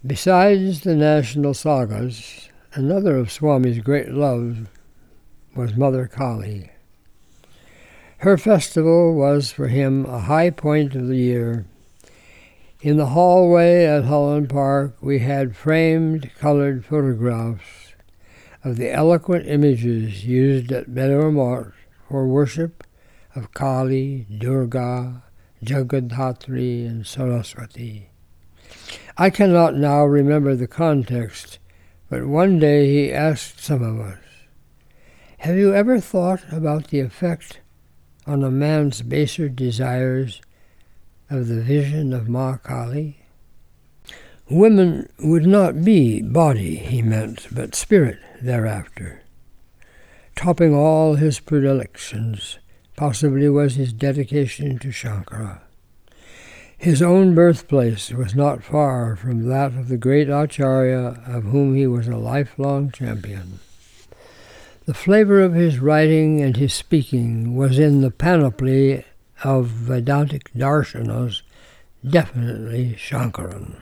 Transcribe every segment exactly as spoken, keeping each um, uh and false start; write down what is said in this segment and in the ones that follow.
Besides the national sagas, another of Swami's great loves was Mother Kali. Her festival was for him a high point of the year. In the hallway at Holland Park, we had framed, colored photographs of the eloquent images used at Bedouin Mart for worship of Kali, Durga, Jagadhatri, and Saraswati. I cannot now remember the context, but one day he asked some of us, "Have you ever thought about the effect on a man's baser desires of the vision of Ma Kali?" Women would not be body, he meant, but spirit thereafter. Topping all his predilections possibly was his dedication to Shankara. His own birthplace was not far from that of the great Acharya of whom he was a lifelong champion. The flavor of his writing and his speaking was in the panoply of Vedantic darshanas, definitely Shankaran.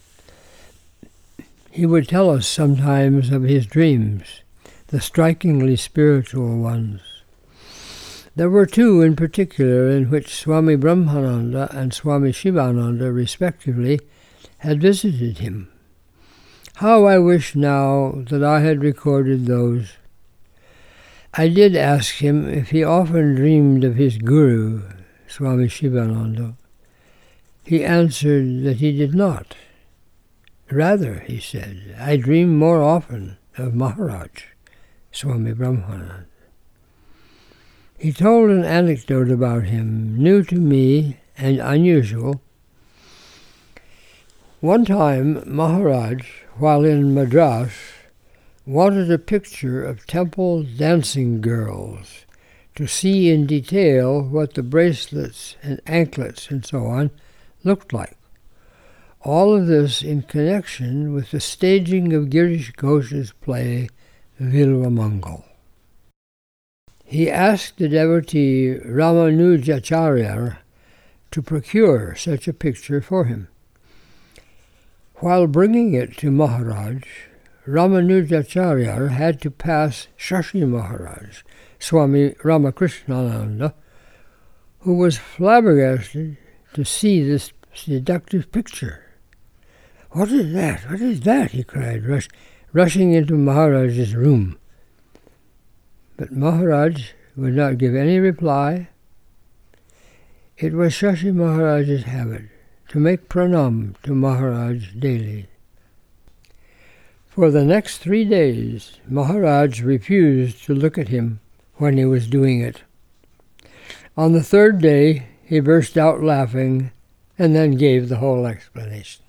He would tell us sometimes of his dreams, the strikingly spiritual ones. There were two in particular in which Swami Brahmananda and Swami Shivananda, respectively, had visited him. How I wish now that I had recorded those. I did ask him if he often dreamed of his guru, Swami Shivananda. He answered that he did not. Rather, he said, I dream more often of Maharaj, Swami Brahmananda. He told an anecdote about him, new to me and unusual. One time, Maharaj, while in Madras, wanted a picture of temple dancing girls to see in detail what the bracelets and anklets and so on looked like. All of this in connection with the staging of Girish Ghosh's play Vilvamangal. He asked the devotee Ramanujacharya to procure such a picture for him. While bringing it to Maharaj, Ramanujacharya had to pass Shashi Maharaj, Swami Ramakrishnananda, who was flabbergasted to see this seductive picture. "What is that? What is that?" he cried, rush, rushing into Maharaj's room. But Maharaj would not give any reply. It was Shashi Maharaj's habit to make pranam to Maharaj daily. For the next three days, Maharaj refused to look at him when he was doing it. On the third day, he burst out laughing and then gave the whole explanation.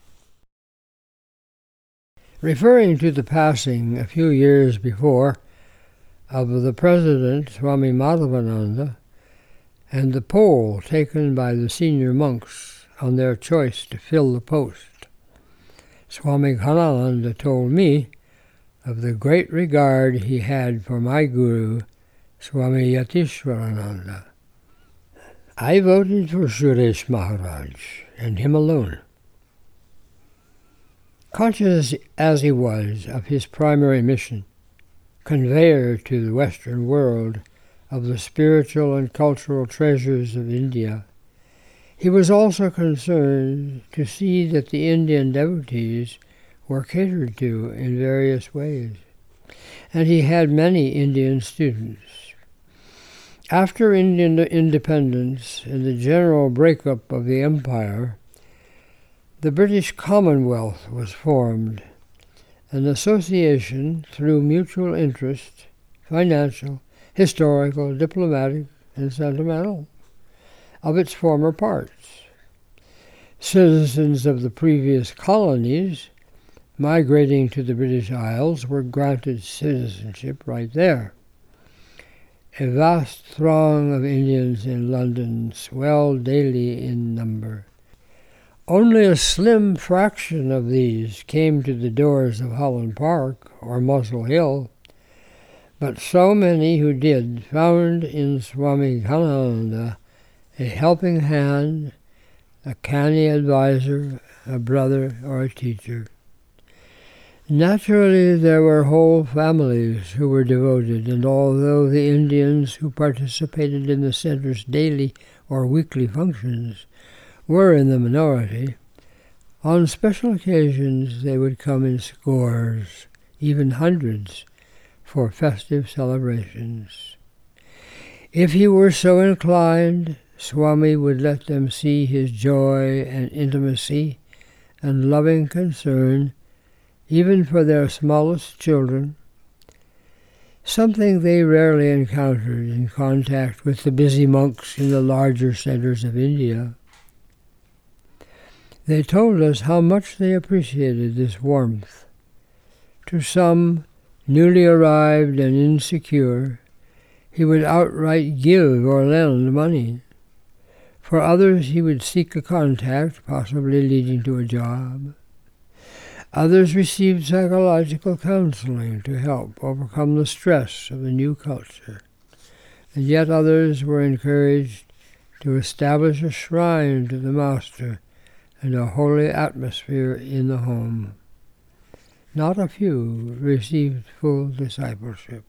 Referring to the passing a few years before of the president, Swami Madhavananda, and the poll taken by the senior monks on their choice to fill the post, Swami Ghanananda told me of the great regard he had for my guru, Swami Yatishwarananda. I voted for Suresh Maharaj, and him alone. Conscious as he was of his primary mission, conveyor to the Western world of the spiritual and cultural treasures of India, he was also concerned to see that the Indian devotees were catered to in various ways, and he had many Indian students. After Indian independence and the general breakup of the empire, the British Commonwealth was formed, an association through mutual interest, financial, historical, diplomatic, and sentimental, of its former parts. Citizens of the previous colonies migrating to the British Isles were granted citizenship right there. A vast throng of Indians in London swelled daily in number. Only a slim fraction of these came to the doors of Holland Park or Muswell Hill, but so many who did found in Swami Ghanananda a helping hand, a canny advisor, a brother, or a teacher. Naturally, there were whole families who were devoted, and although the Indians who participated in the center's daily or weekly functions were in the minority, on special occasions they would come in scores, even hundreds, for festive celebrations. If he were so inclined, Swami would let them see his joy and intimacy and loving concern even for their smallest children, something they rarely encountered in contact with the busy monks in the larger centers of India. They told us how much they appreciated this warmth. To some, newly arrived and insecure, he would outright give or lend money. For others, he would seek a contact, possibly leading to a job. Others received psychological counseling to help overcome the stress of the new culture. And yet others were encouraged to establish a shrine to the Master and a holy atmosphere in the home. Not a few received full discipleship.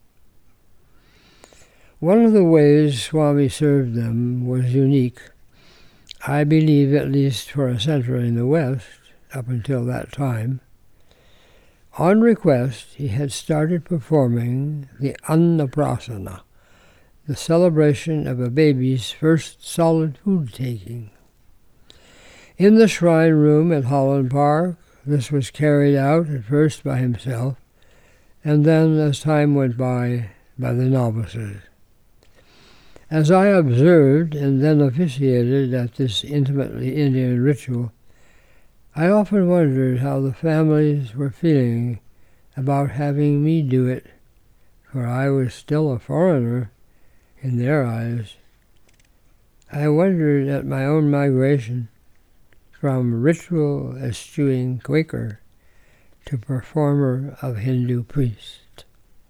One of the ways Swami served them was unique, I believe, at least for a center in the West, up until that time. On request, he had started performing the Annaprasana, the celebration of a baby's first solid food taking. In the shrine room at Holland Park, this was carried out at first by himself, and then, as time went by, by the novices. As I observed and then officiated at this intimately Indian ritual, I often wondered how the families were feeling about having me do it, for I was still a foreigner in their eyes. I wondered at my own migration from ritual eschewing Quaker to performer of Hindu priest.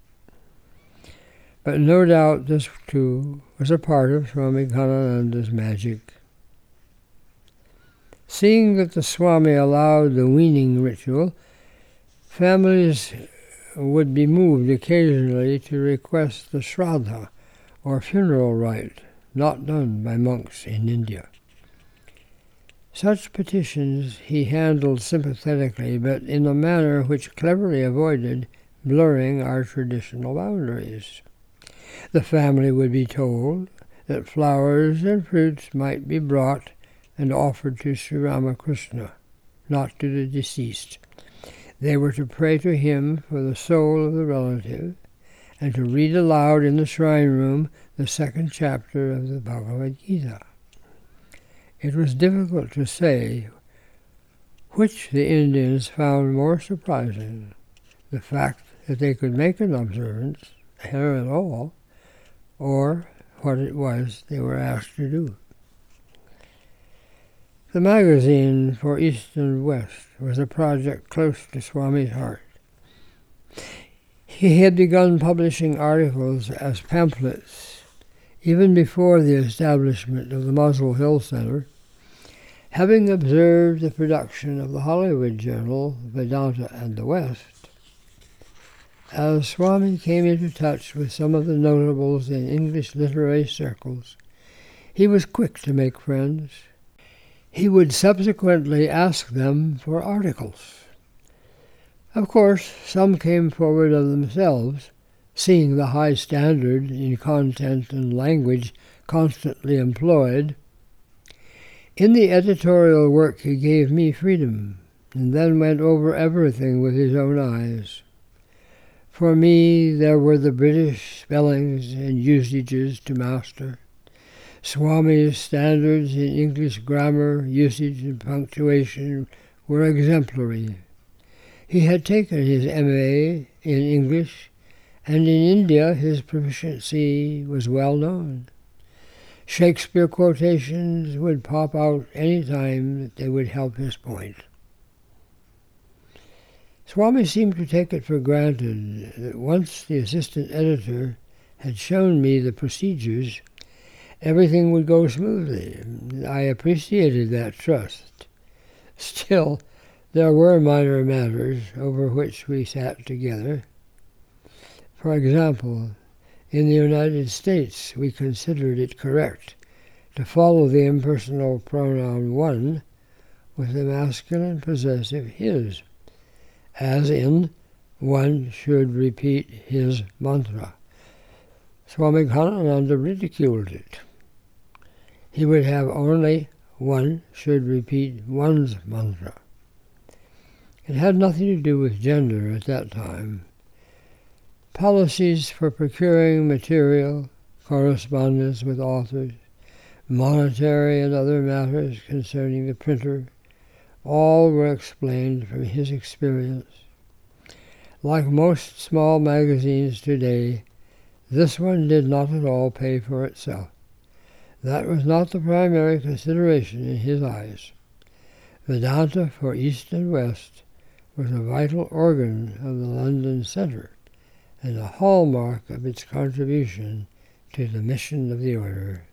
But no doubt this, too, was a part of Swami Ghanananda's magic. Seeing that the Swami allowed the weaning ritual, families would be moved occasionally to request the Shraddha, or funeral rite, not done by monks in India. Such petitions he handled sympathetically, but in a manner which cleverly avoided blurring our traditional boundaries. The family would be told that flowers and fruits might be brought and offered to Sri Ramakrishna, not to the deceased. They were to pray to him for the soul of the relative, and to read aloud in the shrine room the second chapter of the Bhagavad Gita. It was difficult to say which the Indians found more surprising, the fact that they could make an observance here at all, or what it was they were asked to do. The magazine for East and West was a project close to Swami's heart. He had begun publishing articles as pamphlets even before the establishment of the Muswell Hill Center, having observed the production of the Hollywood journal Vedanta and the West. As Swami came into touch with some of the notables in English literary circles, he was quick to make friends. He would subsequently ask them for articles. Of course, some came forward of themselves, seeing the high standard in content and language constantly employed. In the editorial work he gave me freedom, and then went over everything with his own eyes. For me, there were the British spellings and usages to master. Swami's standards in English grammar, usage, and punctuation were exemplary. He had taken his M A in English, and in India his proficiency was well known. Shakespeare quotations would pop out any time that they would help his point. Swami seemed to take it for granted that once the assistant editor had shown me the procedures, everything would go smoothly. I appreciated that trust. Still, There were minor matters over which we sat together. For example, in the United States, we considered it correct to follow the impersonal pronoun one with the masculine possessive his, as in one should repeat his mantra. Swami Khanananda ridiculed it. He would have only one should repeat one's mantra. It had nothing to do with gender at that time. Policies for procuring material, correspondence with authors, monetary and other matters concerning the printer, all were explained from his experience. Like most small magazines today, this one did not at all pay for itself. That was not the primary consideration in his eyes. Vedanta for East and West was a vital organ of the London Centre and a hallmark of its contribution to the mission of the order.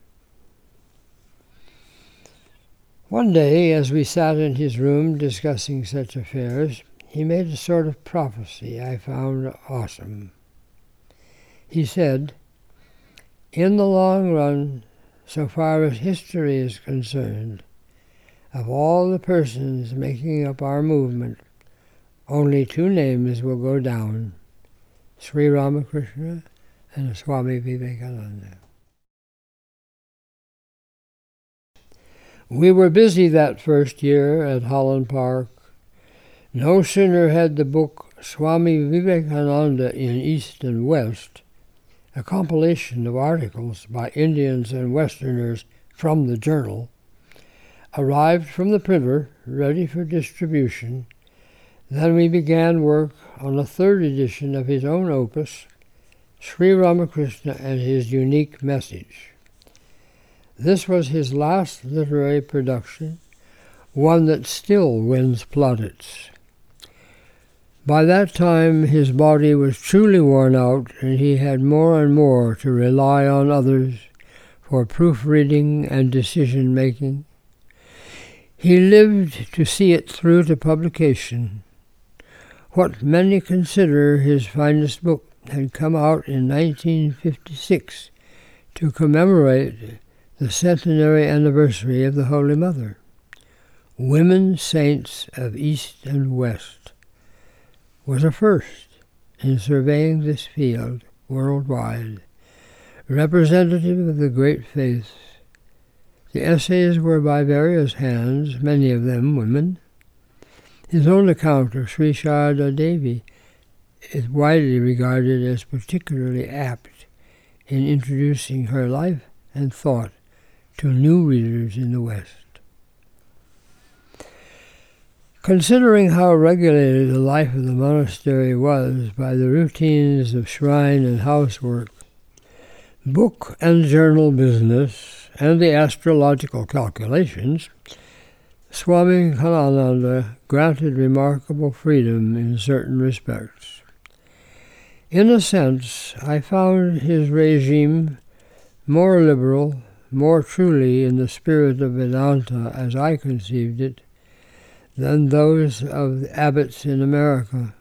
One day, as we sat in his room discussing such affairs, he made a sort of prophecy I found awesome. He said, "In the long run, so far as history is concerned, of all the persons making up our movement, only two names will go down, Sri Ramakrishna and Swami Vivekananda." We were busy that first year at Holland Park. No sooner had the book Swami Vivekananda in East and West, a compilation of articles by Indians and Westerners from the journal, arrived from the printer, ready for distribution. Then we began work on a third edition of his own opus, Sri Ramakrishna and His Unique Message. This was his last literary production, one that still wins plaudits. By that time his body was truly worn out, and he had more and more to rely on others for proofreading and decision-making. He lived to see it through to publication. What many consider his finest book had come out in nineteen fifty-six to commemorate the centenary anniversary of the Holy Mother. Women Saints of East and West was a first in surveying this field worldwide, representative of the great faiths. The essays were by various hands, many of them women. His own account of Sri Sharada Devi is widely regarded as particularly apt in introducing her life and thought to new readers in the West. Considering how regulated the life of the monastery was by the routines of shrine and housework, book and journal business, and the astrological calculations, Swami Khanananda granted remarkable freedom in certain respects. In a sense, I found his regime more liberal, more truly in the spirit of Vedanta as I conceived it, than those of the abbots in America.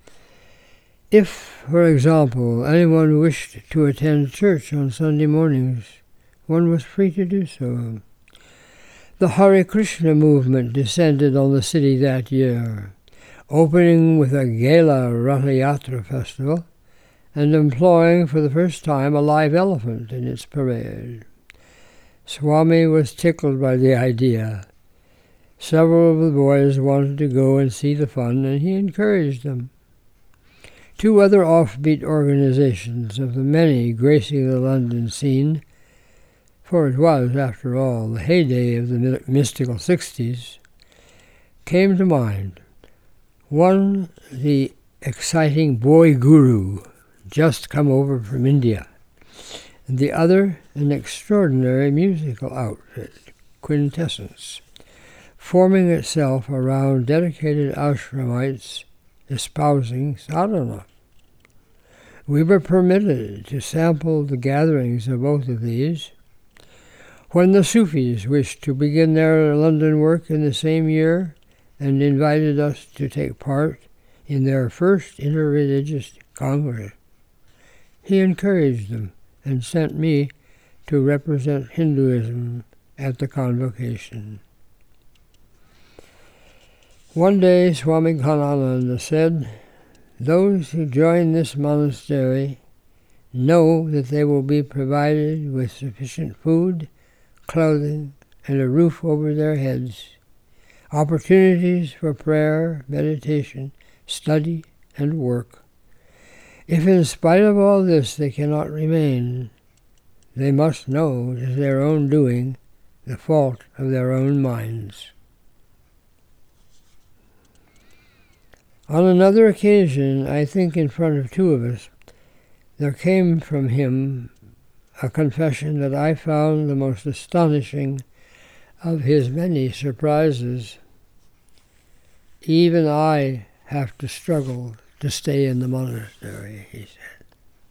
If, for example, anyone wished to attend church on Sunday mornings, one was free to do so. The Hare Krishna movement descended on the city that year, opening with a gala Ratha Yatra festival and employing for the first time a live elephant in its parade. Swami was tickled by the idea. Several of the boys wanted to go and see the fun, and he encouraged them. Two other offbeat organizations of the many gracing the London scene, for it was, after all, the heyday of the mystical sixties, came to mind. One, the exciting Boy Guru, just come over from India, and the other, an extraordinary musical outfit, Quintessence, forming itself around dedicated ashramites espousing sadhana. We were permitted to sample the gatherings of both of these. When the Sufis wished to begin their London work in the same year, and invited us to take part in their first interreligious congress. He encouraged them and sent me to represent Hinduism at the convocation. One day Swami Ghanananda said, "Those who join this monastery know that they will be provided with sufficient food, clothing, and a roof over their heads, opportunities for prayer, meditation, study, and work. If in spite of all this they cannot remain, they must know it is their own doing, the fault of their own minds." On another occasion, I think in front of two of us, there came from him a confession that I found the most astonishing of his many surprises. "Even I have to struggle to stay in the monastery," he said.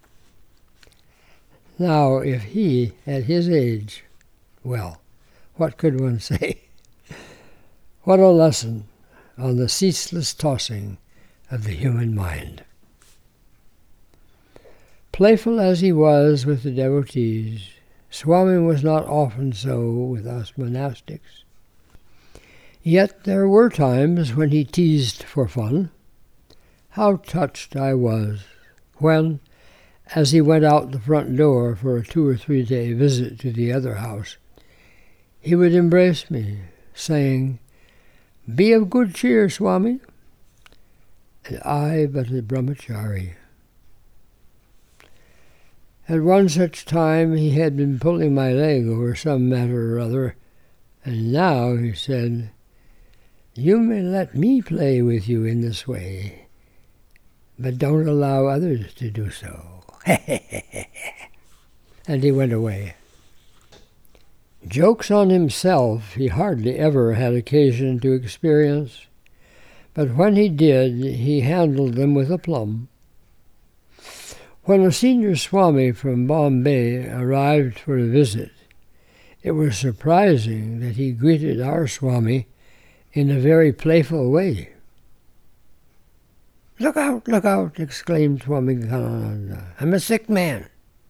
Now, if he, at his age, well, what could one say? What a lesson on the ceaseless tossing of the human mind. Playful as he was with the devotees, Swami was not often so with us monastics. Yet there were times when he teased for fun. How touched I was when, as he went out the front door for a two or three day visit to the other house, he would embrace me, saying, "Be of good cheer, Swami," and I but a brahmachari. At one such time he had been pulling my leg over some matter or other, and now he said, "You may let me play with you in this way, but don't allow others to do so." And he went away. Jokes on himself he hardly ever had occasion to experience, but when he did, he handled them with aplomb. When a senior Swami from Bombay arrived for a visit, it was surprising that he greeted our Swami in a very playful way. "Look out, look out," exclaimed Swami Ghanananda. "I'm a sick man."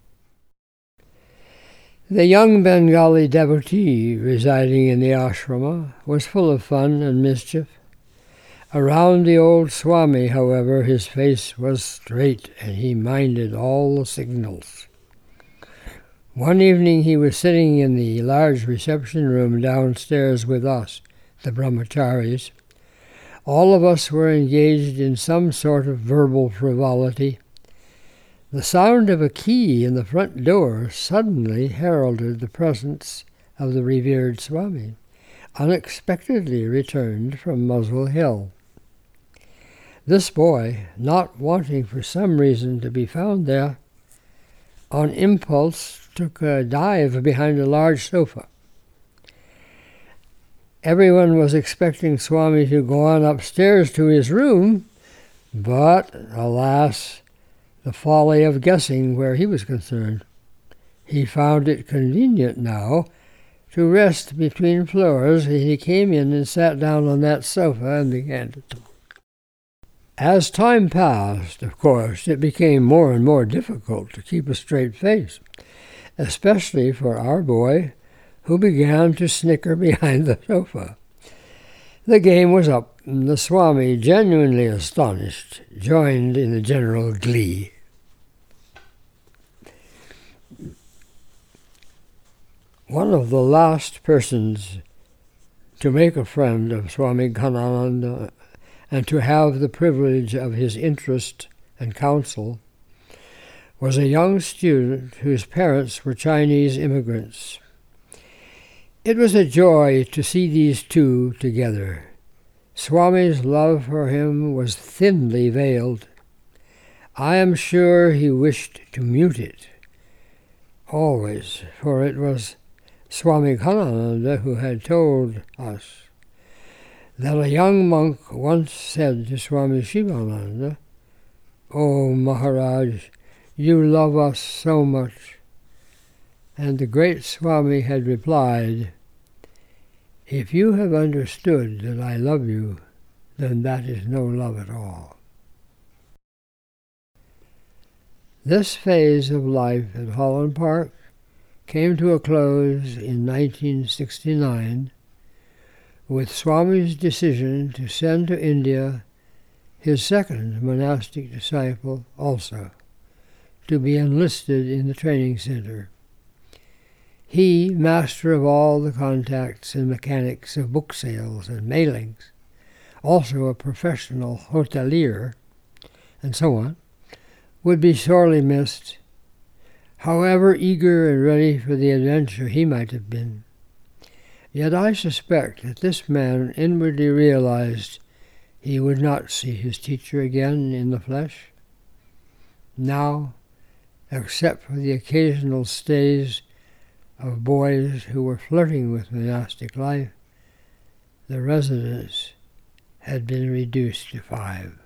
The young Bengali devotee residing in the ashrama was full of fun and mischief. Around the old Swami, however, his face was straight, and he minded all the signals. One evening he was sitting in the large reception room downstairs with us, the brahmacharis. All of us were engaged in some sort of verbal frivolity. The sound of a key in the front door suddenly heralded the presence of the revered Swami, unexpectedly returned from Muswell Hill. This boy, not wanting for some reason to be found there, on impulse took a dive behind a large sofa. Everyone was expecting Swami to go on upstairs to his room, but, alas, the folly of guessing where he was concerned. He found it convenient now to rest between floors, and he came in and sat down on that sofa and began to talk. As time passed, of course, it became more and more difficult to keep a straight face, especially for our boy, who began to snicker behind the sofa. The game was up, and the Swami, genuinely astonished, joined in the general glee. One of the last persons to make a friend of Swami Ghanananda and to have the privilege of his interest and counsel was a young student whose parents were Chinese immigrants. It was a joy to see these two together. Swami's love for him was thinly veiled. I am sure he wished to mute it, always, for it was Swami Ghanananda who had told us that a young monk once said to Swami Shivananda, "Oh, Maharaj, you love us so much." And the great Swami had replied, "If you have understood that I love you, then that is no love at all. This phase of life at Holland Park came to a close in nineteen sixty-nine with Swami's decision to send to India his second monastic disciple also, to be enlisted in the training center. He, master of all the contacts and mechanics of book sales and mailings, also a professional hotelier, and so on, would be sorely missed, however eager and ready for the adventure he might have been. Yet I suspect that this man inwardly realized he would not see his teacher again in the flesh. Now, except for the occasional stays of boys who were flirting with monastic life, the residence had been reduced to five.